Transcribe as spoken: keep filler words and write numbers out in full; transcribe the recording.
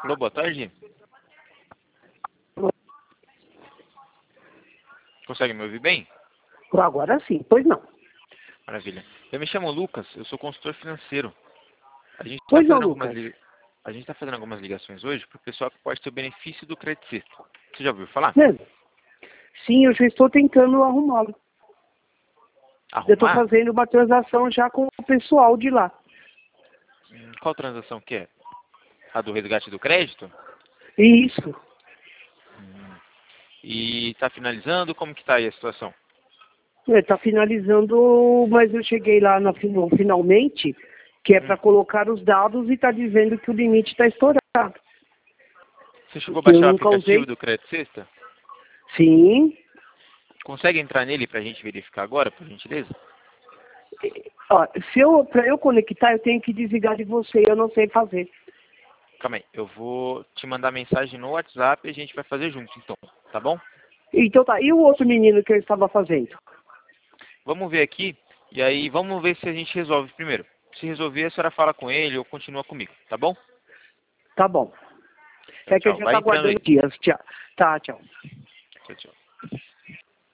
Alô, boa tarde. Consegue me ouvir bem? Agora sim, pois não. Maravilha. Eu me chamo Lucas, eu sou consultor financeiro. A gente está Pois não, fazendo algumas Lucas. li... a gente tá fazendo algumas ligações hoje para o pessoal que pode ter o benefício do crédito sexto. Você já ouviu falar? Mesmo? Sim, eu já estou tentando arrumá-lo. Eu estou Arrumar? fazendo uma transação já com o pessoal de lá. Hum, Qual transação que é? A do resgate do crédito? Isso. Hum. E está finalizando? Como que está aí a situação? Está finalizando, mas eu cheguei lá na, no finalmente, que é Hum. para colocar os dados e está dizendo que o limite está estourado. Você chegou a Que eu baixar o nunca aplicativo usei. do crédito sexta? Sim. Consegue entrar nele para a gente verificar agora, por gentileza? Ó, se eu, para eu conectar, eu tenho que desligar de você, eu não sei fazer. Calma aí, eu vou te mandar mensagem no WhatsApp e a gente vai fazer junto, então, tá bom? Então tá, e o outro menino que eu estava fazendo? Vamos ver aqui, e aí vamos ver se a gente resolve primeiro. Se resolver, a senhora fala com ele ou continua comigo, tá bom? Tá bom. Tchau, É que ele tchau. já Vai está entrando aguardando aí. dias. Tchau. Tá, tchau. Tchau, tchau.